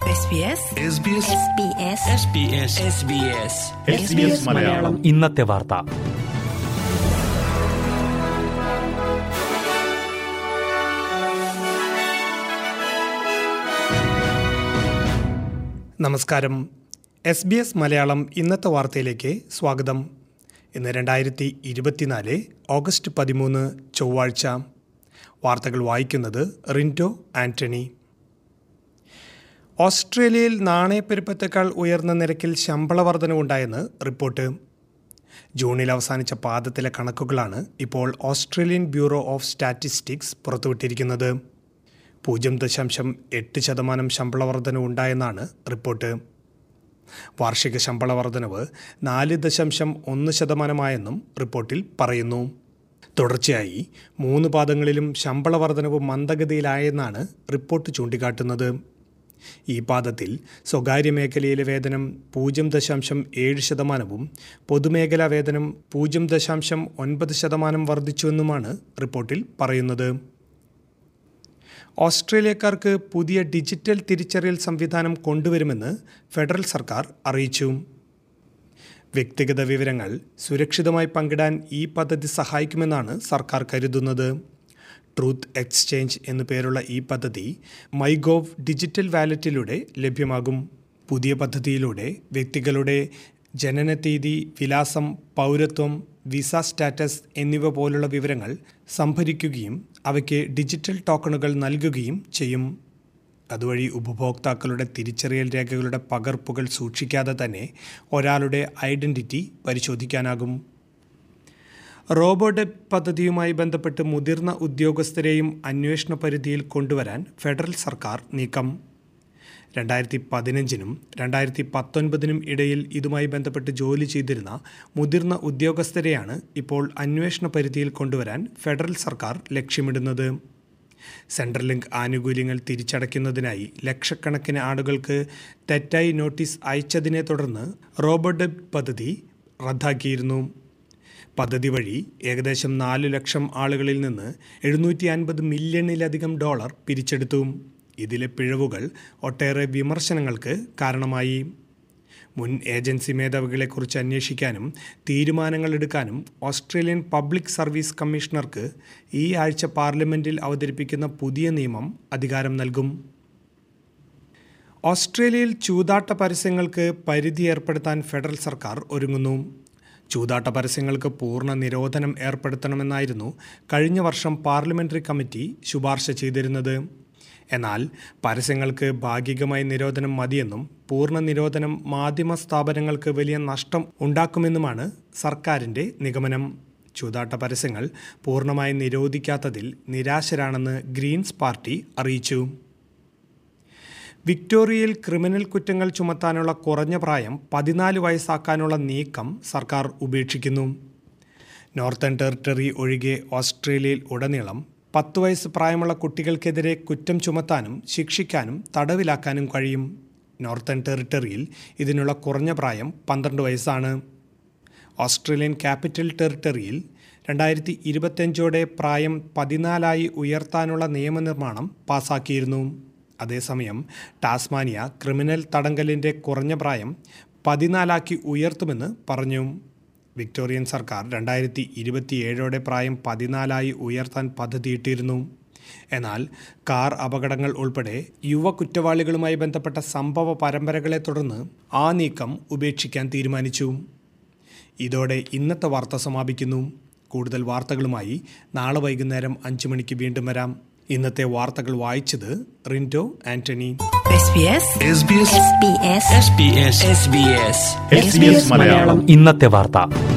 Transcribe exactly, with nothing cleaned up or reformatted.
മലയാളം ഇന്നത്തെ വാർത്ത. നമസ്കാരം. എസ് ബി എസ് മലയാളം ഇന്നത്തെ വാർത്തയിലേക്ക് സ്വാഗതം. ഇന്ന് രണ്ടായിരത്തി ഇരുപത്തിനാല് ഓഗസ്റ്റ് പതിമൂന്ന് ചൊവ്വാഴ്ച. വാർത്തകൾ വായിക്കുന്നത് റിൻറ്റോ ആൻ്റണി. ഓസ്ട്രേലിയയിൽ നാണയപ്പെരുപ്പത്തേക്കാൾ ഉയർന്ന നിരക്കിൽ ശമ്പള വർധനവുണ്ടായെന്ന് റിപ്പോർട്ട്. ജൂണിൽ അവസാനിച്ച പാദത്തിലെ കണക്കുകളാണ് ഇപ്പോൾ ഓസ്ട്രേലിയൻ ബ്യൂറോ ഓഫ് സ്റ്റാറ്റിസ്റ്റിക്സ് പുറത്തുവിട്ടിരിക്കുന്നത്. പൂജ്യം ദശാംശം എട്ട് ശതമാനം ശമ്പള വർധനവ് ഉണ്ടായെന്നാണ് റിപ്പോർട്ട്. വാർഷിക ശമ്പള വർധനവ് നാല് ദശാംശം ഒന്ന് ശതമാനമായെന്നും റിപ്പോർട്ടിൽ പറയുന്നു. തുടർച്ചയായി മൂന്ന് പാദങ്ങളിലും ശമ്പള വർധനവ് മന്ദഗതിയിലായെന്നാണ് റിപ്പോർട്ട് ചൂണ്ടിക്കാട്ടുന്നത്. ഈ പാദത്തിൽ സ്വകാര്യ മേഖലയിലെ വേതനം പൂജ്യം ദശാംശം ഏഴ് ശതമാനവും പൊതുമേഖലാ വേതനം പൂജ്യം ദശാംശം ഒൻപത് ശതമാനം വർദ്ധിച്ചുവെന്നുമാണ് റിപ്പോർട്ടിൽ പറയുന്നത്. ഓസ്ട്രേലിയക്കാർക്ക് പുതിയ ഡിജിറ്റൽ തിരിച്ചറിയൽ സംവിധാനം കൊണ്ടുവരുമെന്ന് ഫെഡറൽ സർക്കാർ അറിയിച്ചു. വ്യക്തിഗത വിവരങ്ങൾ സുരക്ഷിതമായി പങ്കിടാൻ ഈ പദ്ധതി സഹായിക്കുമെന്നാണ് സർക്കാർ കരുതുന്നത്. ട്രൂത്ത് എക്സ്ചേഞ്ച് എന്നു പേരുള്ള ഈ പദ്ധതി മൈഗോവ് ഡിജിറ്റൽ വാലറ്റിലൂടെ ലഭ്യമാകും. പുതിയ പദ്ധതിയിലൂടെ വ്യക്തികളുടെ ജനനതീയതി, വിലാസം, പൗരത്വം, വിസ സ്റ്റാറ്റസ് എന്നിവ പോലുള്ള വിവരങ്ങൾ സംഭരിക്കുകയും അവയ്ക്ക് ഡിജിറ്റൽ ടോക്കണുകൾ നൽകുകയും ചെയ്യും. അതുവഴി ഉപഭോക്താക്കളുടെ തിരിച്ചറിയൽ രേഖകളുടെ പകർപ്പുകൾ സൂക്ഷിക്കാതെ തന്നെ ഒരാളുടെ ഐഡൻറ്റിറ്റി പരിശോധിക്കാനാകും. റോബോഡെബ് പദ്ധതിയുമായി ബന്ധപ്പെട്ട് മുതിർന്ന ഉദ്യോഗസ്ഥരെയും അന്വേഷണ പരിധിയിൽ കൊണ്ടുവരാൻ ഫെഡറൽ സർക്കാർ നീക്കം. രണ്ടായിരത്തി പതിനഞ്ചിനും രണ്ടായിരത്തി പത്തൊൻപതിനും ഇടയിൽ ഇതുമായി ബന്ധപ്പെട്ട് ജോലി ചെയ്തിരുന്ന മുതിർന്ന ഉദ്യോഗസ്ഥരെയാണ് ഇപ്പോൾ അന്വേഷണ പരിധിയിൽ കൊണ്ടുവരാൻ ഫെഡറൽ സർക്കാർ ലക്ഷ്യമിടുന്നത്. സെൻട്രൽ ലിങ്ക് ആനുകൂല്യങ്ങൾ തിരിച്ചടയ്ക്കുന്നതിനായി ലക്ഷക്കണക്കിന് ആളുകൾക്ക് തെറ്റായി നോട്ടീസ് അയച്ചതിനെ തുടർന്ന് റോബോഡെബ് പദ്ധതി റദ്ദാക്കിയിരുന്നു. പദ്ധതി വഴി ഏകദേശം നാലു ലക്ഷം ആളുകളിൽ നിന്ന് എഴുന്നൂറ്റി അൻപത് മില്യണിലധികം ഡോളർ പിരിച്ചെടുത്തു. ഇതിലെ പിഴവുകൾ ഒട്ടേറെ വിമർശനങ്ങൾക്ക് കാരണമായി. മുൻ ഏജൻസി മേധാവികളെക്കുറിച്ച് അന്വേഷിക്കാനും തീരുമാനങ്ങൾ എടുക്കാനും ഓസ്ട്രേലിയൻ പബ്ലിക് സർവീസ് കമ്മീഷണർക്ക് ഈ ആഴ്ച പാർലമെൻറ്റിൽ അവതരിപ്പിക്കുന്ന പുതിയ നിയമം അധികാരം നൽകും. ഓസ്ട്രേലിയയിൽ ചൂതാട്ട പരസ്യങ്ങൾക്ക് പരിധി ഏർപ്പെടുത്താൻ ഫെഡറൽ സർക്കാർ ഒരുങ്ങുന്നു. ചൂതാട്ട പരസ്യങ്ങൾക്ക് പൂർണ്ണ നിരോധനം ഏർപ്പെടുത്തണമെന്നായിരുന്നു കഴിഞ്ഞ വർഷം പാർലമെൻ്ററി കമ്മിറ്റി ശുപാർശ ചെയ്തിരുന്നത്. എന്നാൽ പരസ്യങ്ങൾക്ക് ഭാഗികമായി നിരോധനം മതിയെന്നും പൂർണ്ണ നിരോധനം മാധ്യമ സ്ഥാപനങ്ങൾക്ക് വലിയ നഷ്ടം ഉണ്ടാക്കുമെന്നുമാണ് സർക്കാരിൻ്റെ നിഗമനം. ചൂതാട്ട പരസ്യങ്ങൾ പൂർണ്ണമായി നിരോധിക്കാത്തതിൽ നിരാശരാണെന്ന് ഗ്രീൻസ് പാർട്ടി അറിയിച്ചു. വിക്ടോറിയയിൽ ക്രിമിനൽ കുറ്റങ്ങൾ ചുമത്താനുള്ള കുറഞ്ഞ പ്രായം പതിനാല് വയസ്സാക്കാനുള്ള നീക്കം സർക്കാർ ഉപേക്ഷിക്കുന്നു. നോർത്തേൺ ടെറിട്ടറി ഒഴികെ ഓസ്ട്രേലിയയിൽ ഉടനീളം പത്ത് വയസ്സ് പ്രായമുള്ള കുട്ടികൾക്കെതിരെ കുറ്റം ചുമത്താനും ശിക്ഷിക്കാനും തടവിലാക്കാനും കഴിയും. നോർത്തേൺ ടെറിട്ടറിയിൽ ഇതിനുള്ള കുറഞ്ഞ പ്രായം പന്ത്രണ്ട് വയസ്സാണ്. ഓസ്ട്രേലിയൻ ക്യാപിറ്റൽ ടെറിട്ടറിയിൽ രണ്ടായിരത്തി ഇരുപത്തഞ്ചോടെ പ്രായം പതിനാലായി ഉയർത്താനുള്ള നിയമനിർമ്മാണം പാസാക്കിയിരുന്നു. അതേസമയം ടാസ്മാനിയ ക്രിമിനൽ തടങ്കലിൻ്റെ കുറഞ്ഞ പ്രായം പതിനാലാക്കി ഉയർത്തുമെന്ന് പറഞ്ഞു. വിക്ടോറിയൻ സർക്കാർ രണ്ടായിരത്തി ഇരുപത്തിയേഴോടെ പ്രായം പതിനാലായി ഉയർത്താൻ പദ്ധതിയിട്ടിരുന്നു. എന്നാൽ കാർ അപകടങ്ങൾ ഉൾപ്പെടെ യുവ കുറ്റവാളികളുമായി ബന്ധപ്പെട്ട സംഭവ പരമ്പരകളെ തുടർന്ന് ആ നീക്കം ഉപേക്ഷിക്കാൻ തീരുമാനിച്ചു. ഇതോടെ ഇന്നത്തെ വാർത്ത സമാപിക്കുന്നു. കൂടുതൽ വാർത്തകളുമായി നാളെ വൈകുന്നേരം അഞ്ചു മണിക്ക് വീണ്ടും വരാം. ഇന്നത്തെ വാർത്തകൾ വായിച്ചത് റിൻറ്റോ ആൻ്റണി. ഇന്നത്തെ വാർത്ത.